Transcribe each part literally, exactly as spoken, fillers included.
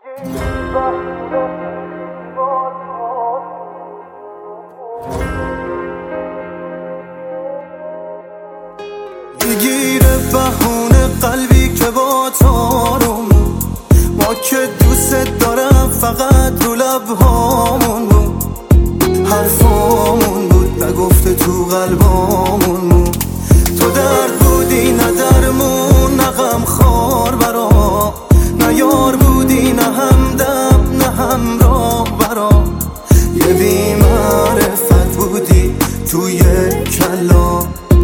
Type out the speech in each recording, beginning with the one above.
میگیره بهونه قلبی که با تارمون، ما که دوست دارم فقط رو لبهامون بود، حرفامون بود نگفته تو قلبامون بود. تو درد بودی نه درمون، نه غم خار برا، نه یار بودی نه همدم نه همراه برا. یه بی معرفت بودی توی کلا،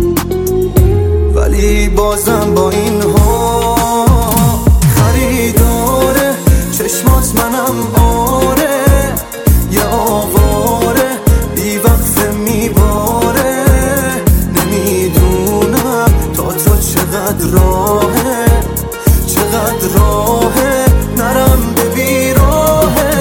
ولی بازم با این ها خریداره چشمات منم. آره یه آواره بی وقت میباره، نمیدونم تا تو چقدر راهه چقدر راهه نرم به بیراهه.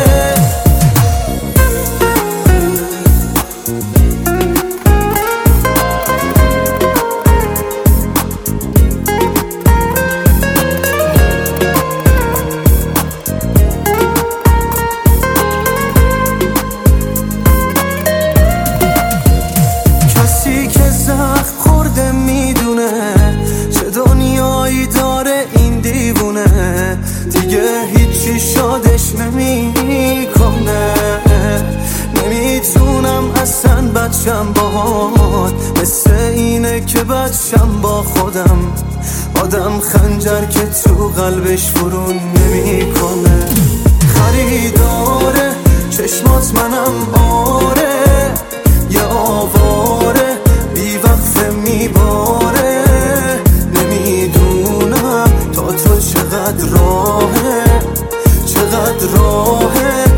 خورده میدونه چه دنیایی داره این دیوونه، دیگه هیچی شادش نمیکنه. نمیتونم اصلا بچم باهات، مثل اینه که بچم با خودم. آدم خنجر که تو قلبش فرو نمیکنه. خریداره چشمات منم. آره یه آواره بی وقت میباره، نمیدونم تا تو چقدر راهه چقدر راهه